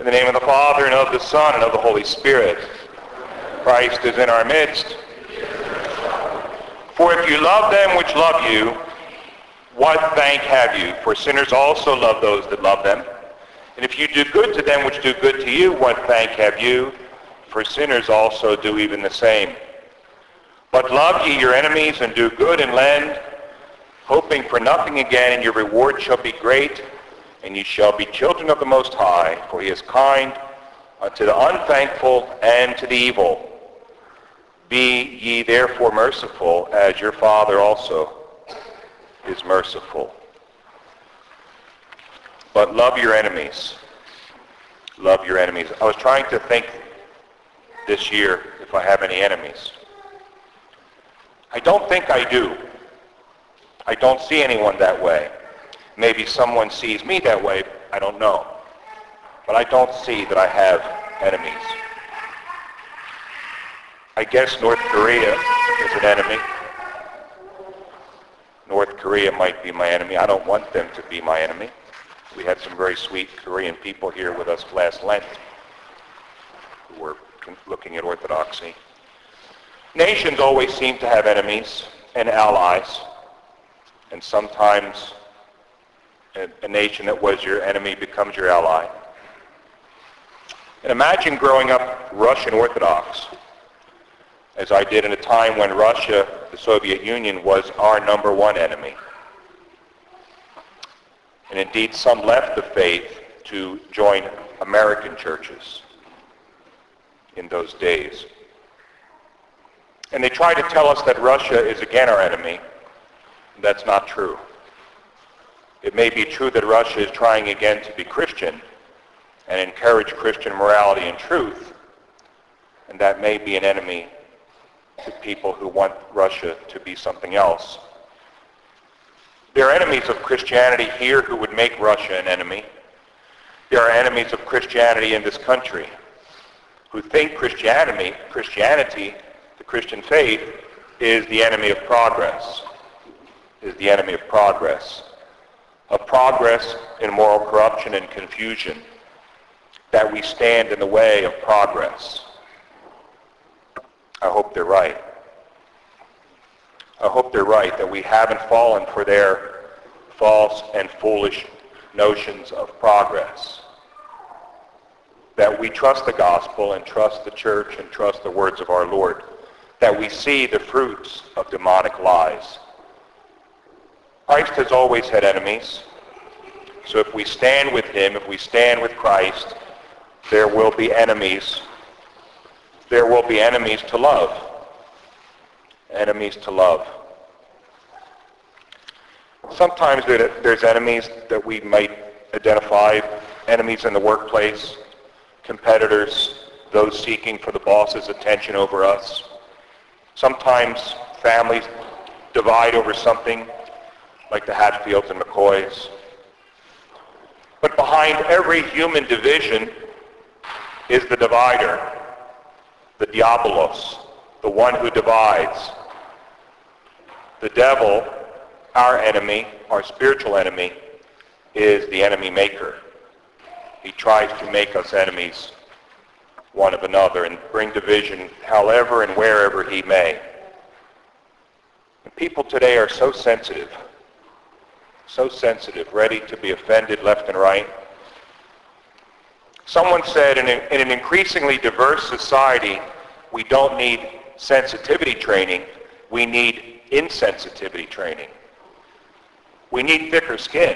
In the name of the Father, and of the Son, and of the Holy Spirit. Christ is in our midst. For if you love them which love you, what thank have you? For sinners also love those that love them. And if you do good to them which do good to you, what thank have you? For sinners also do even the same. But love ye your enemies, and do good and lend, hoping for nothing again, and your reward shall be great, and ye shall be children of the Most High, for he is kind unto the unthankful and to the evil. Be ye therefore merciful, as your Father also is merciful. But love your enemies. Love your enemies. I was trying to think this year if I have any enemies. I don't think I do. I don't see anyone that way. Maybe someone sees me that way, I don't know. But I don't see that I have enemies. I guess North Korea is an enemy. North Korea might be my enemy. I don't want them to be my enemy. We had some very sweet Korean people here with us last Lent who were looking at orthodoxy. Nations always seem to have enemies and allies, and sometimes a nation that was your enemy becomes your ally. And imagine growing up Russian Orthodox, as I did in a time when Russia, the Soviet Union, was our number one enemy. And indeed, some left the faith to join American churches in those days. And they try to tell us that Russia is again our enemy. That's not true. It may be true that Russia is trying again to be Christian and encourage Christian morality and truth, and that may be an enemy to people who want Russia to be something else. There are enemies of Christianity here who would make Russia an enemy. There are enemies of Christianity in this country who think Christianity, the Christian faith, is the enemy of progress, of progress in moral corruption and confusion, that we stand in the way of progress. I hope they're right. I hope they're right, that we haven't fallen for their false and foolish notions of progress. That we trust the gospel and trust the church and trust the words of our Lord. That we see the fruits of demonic lies. Christ has always had enemies. So if we stand with him, if we stand with Christ, there will be enemies. There will be enemies to love. Enemies to love. Sometimes there's enemies that we might identify, enemies in the workplace, competitors, those seeking for the boss's attention over us. Sometimes families divide over something, like the Hatfields and McCoys. But behind every human division is the divider, the diabolos, the one who divides. The devil, our enemy, our spiritual enemy, is the enemy maker. He tries to make us enemies one of another and bring division however and wherever he may. And people today are so sensitive, ready to be offended left and right. Someone said in an increasingly diverse society, we don't need sensitivity training, we need insensitivity training. We need thicker skin.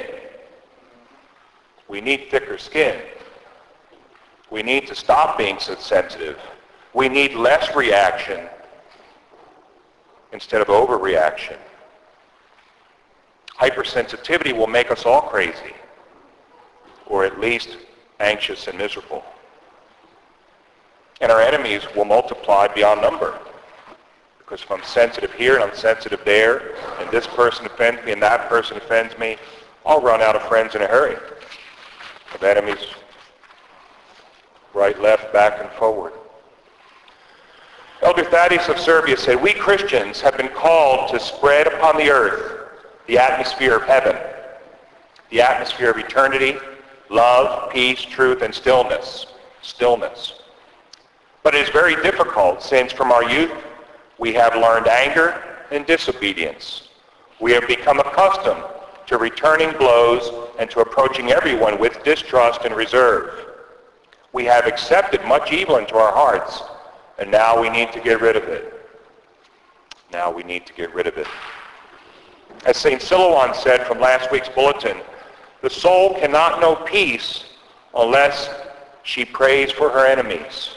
We need thicker skin. We need to stop being so sensitive. We need less reaction instead of overreaction. Hypersensitivity will make us all crazy, or at least anxious and miserable. And our enemies will multiply beyond number. Because if I'm sensitive here and I'm sensitive there, and this person offends me and that person offends me, I'll run out of friends in a hurry. Of enemies, right, left, back, and forward. Elder Thaddeus of Serbia said, "We Christians have been called to spread upon the earth the atmosphere of heaven, the atmosphere of eternity, love, peace, truth, and stillness. Stillness. But it is very difficult since from our youth we have learned anger and disobedience. We have become accustomed to returning blows and to approaching everyone with distrust and reserve. We have accepted much evil into our hearts, and now we need to get rid of it. Now we need to get rid of it. As St. Silouan said from last week's bulletin, the soul cannot know peace unless she prays for her enemies.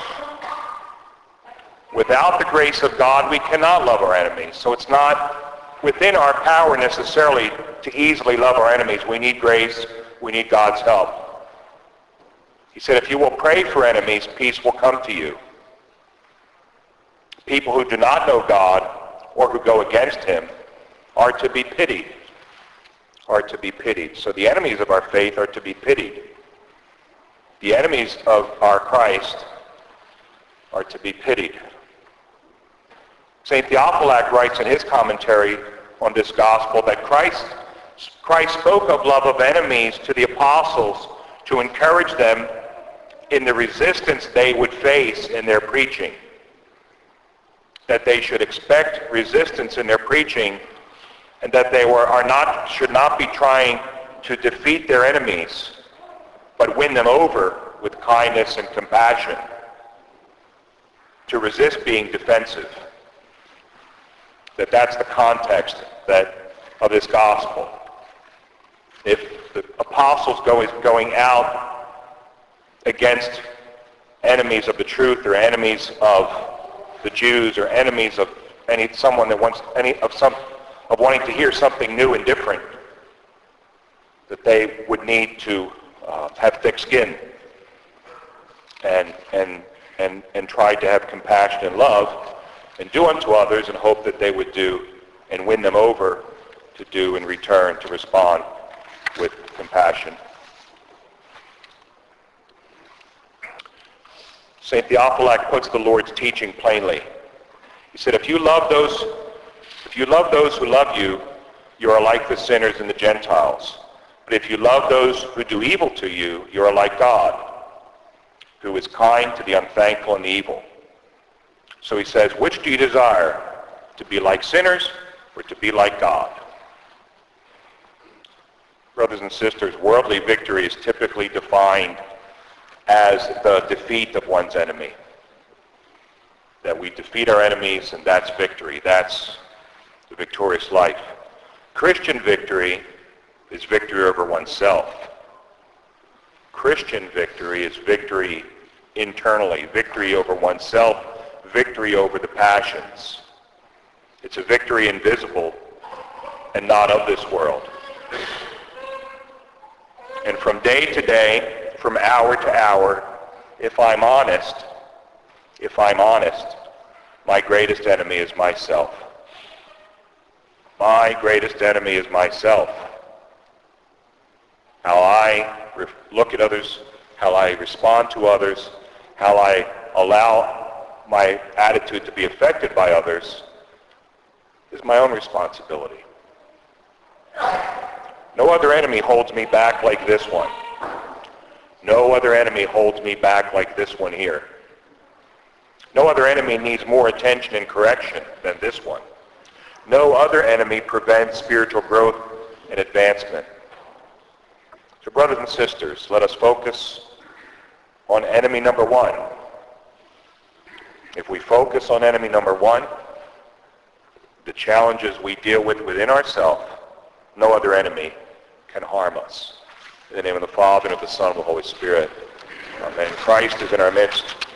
Without the grace of God, we cannot love our enemies. So it's not within our power necessarily to easily love our enemies. We need grace. We need God's help. He said, if you will pray for enemies, peace will come to you. People who do not know God or who go against him are to be pitied. Are to be pitied. So the enemies of our faith are to be pitied. The enemies of our Christ are to be pitied. St. Theophylact writes in his commentary on this gospel that Christ spoke of love of enemies to the apostles to encourage them in the resistance they would face in their preaching. That they should expect resistance in their preaching, and that they should not be trying to defeat their enemies, but win them over with kindness and compassion, to resist being defensive. That's the context of this gospel. If the apostles going out against enemies of the truth or enemies of the Jews or enemies of someone that wants wanting to hear something new and different, that they would need to have thick skin and try to have compassion and love and do unto others and hope that they would do and win them over to do in return, to respond with compassion. St. Theophylact puts the Lord's teaching plainly. He said, if you love those who love you, you are like the sinners and the Gentiles. But if you love those who do evil to you, you are like God, who is kind to the unthankful and the evil. So he says, which do you desire? To be like sinners or to be like God? Brothers and sisters, worldly victory is typically defined as the defeat of one's enemy. That we defeat our enemies and that's victory. That's the victorious life. Christian victory is victory over oneself. Christian victory is victory internally, victory over oneself, victory over the passions. It's a victory invisible and not of this world. And from day to day, from hour to hour, if I'm honest, my greatest enemy is myself. My greatest enemy is myself. How I look at others, how I respond to others, how I allow my attitude to be affected by others is my own responsibility. No other enemy holds me back like this one. No other enemy holds me back like this one here. No other enemy needs more attention and correction than this one. No other enemy prevents spiritual growth and advancement. So brothers and sisters, let us focus on enemy number one. If we focus on enemy number one, the challenges we deal with within ourselves, no other enemy can harm us. In the name of the Father, and of the Son, and of the Holy Spirit. Amen. Christ is in our midst.